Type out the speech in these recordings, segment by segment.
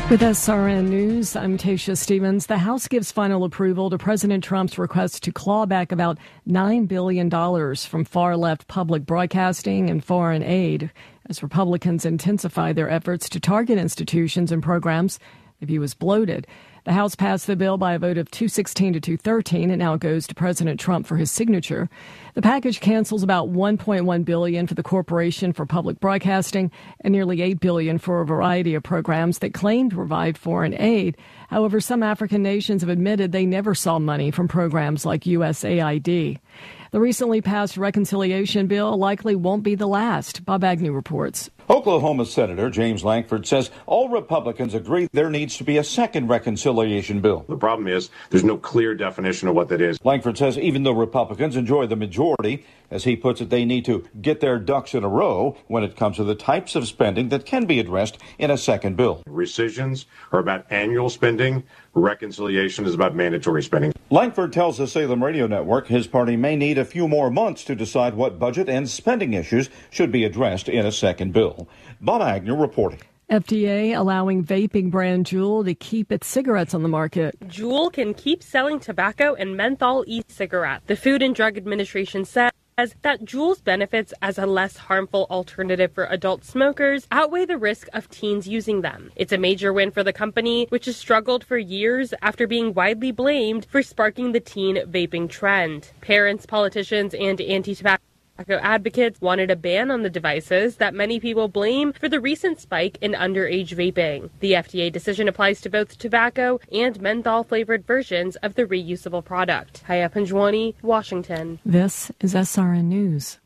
With SRN News, I'm Tasha Stevens. The House gives final approval to President Trump's request to claw back about $9 billion from far-left public broadcasting and foreign aid as Republicans intensify their efforts to target institutions and programs they view as bloated. The House passed the bill by a vote of 216 to 213, and now it goes to President Trump for his signature. The package cancels about $1.1 billion for the Corporation for Public Broadcasting and nearly $8 billion for a variety of programs that claim to provide foreign aid. However, some African nations have admitted they never saw money from programs like USAID. The recently passed reconciliation bill likely won't be the last. Bob Agnew reports. Oklahoma Senator James Lankford says all Republicans agree there needs to be a second reconciliation bill. The problem is there's no clear definition of what that is. Lankford says even though Republicans enjoy the majority, as he puts it, they need to get their ducks in a row when it comes to the types of spending that can be addressed in a second bill. Rescissions are about annual spending. Reconciliation is about mandatory spending. Lankford tells the Salem Radio Network his party may need a few more months to decide what budget and spending issues should be addressed in a second bill. Bob Agnew reporting. FDA allowing vaping brand Juul to keep its cigarettes on the market. Juul can keep selling tobacco and menthol e-cigarettes. The Food and Drug Administration says that Juul's benefits as a less harmful alternative for adult smokers outweigh the risk of teens using them. It's a major win for the company, which has struggled for years after being widely blamed for sparking the teen vaping trend. Parents, politicians, and anti-tobacco advocates wanted a ban on the devices that many people blame for the recent spike in underage vaping. The FDA decision applies to both tobacco and menthol-flavored versions of the reusable product. Haya Panjwani, Washington. This is SRN News.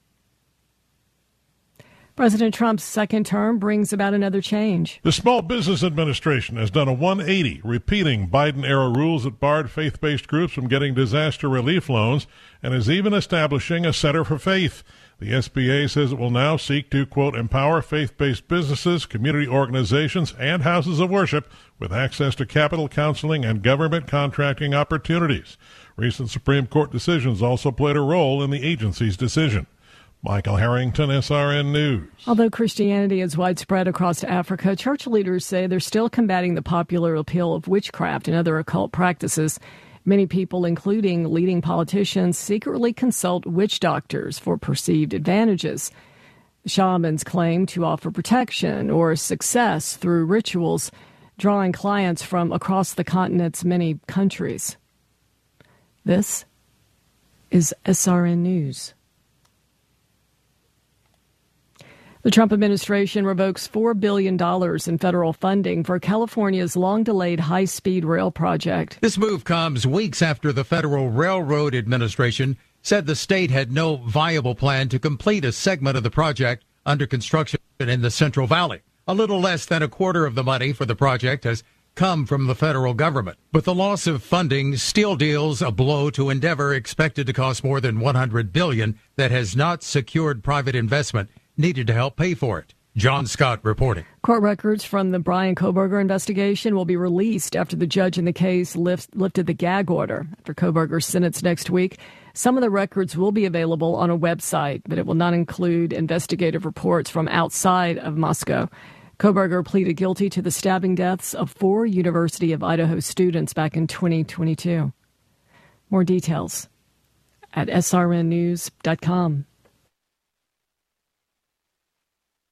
President Trump's second term brings about another change. The Small Business Administration has done a 180, repeating Biden-era rules that barred faith-based groups from getting disaster relief loans, and is even establishing a Center for Faith. The SBA says it will now seek to, quote, empower faith-based businesses, community organizations, and houses of worship with access to capital counseling and government contracting opportunities. Recent Supreme Court decisions also played a role in the agency's decision. Michael Harrington, SRN News. Although Christianity is widespread across Africa, church leaders say they're still combating the popular appeal of witchcraft and other occult practices. Many people, including leading politicians, secretly consult witch doctors for perceived advantages. Shamans claim to offer protection or success through rituals, drawing clients from across the continent's many countries. This is SRN News. The Trump administration revokes $4 billion in federal funding for California's long-delayed high-speed rail project. This move comes weeks after the Federal Railroad Administration said the state had no viable plan to complete a segment of the project under construction in the Central Valley. A little less than a quarter of the money for the project has come from the federal government. But the loss of funding still deals a blow to endeavor expected to cost more than $100 billion that has not secured private investment needed to help pay for it. John Scott reporting. Court records from the Bryan Kohberger investigation will be released after the judge in the case lifted the gag order. After Kohberger's sentence next week, some of the records will be available on a website, but it will not include investigative reports from outside of Moscow. Kohberger pleaded guilty to the stabbing deaths of 4 University of Idaho students back in 2022. More details at srnnews.com.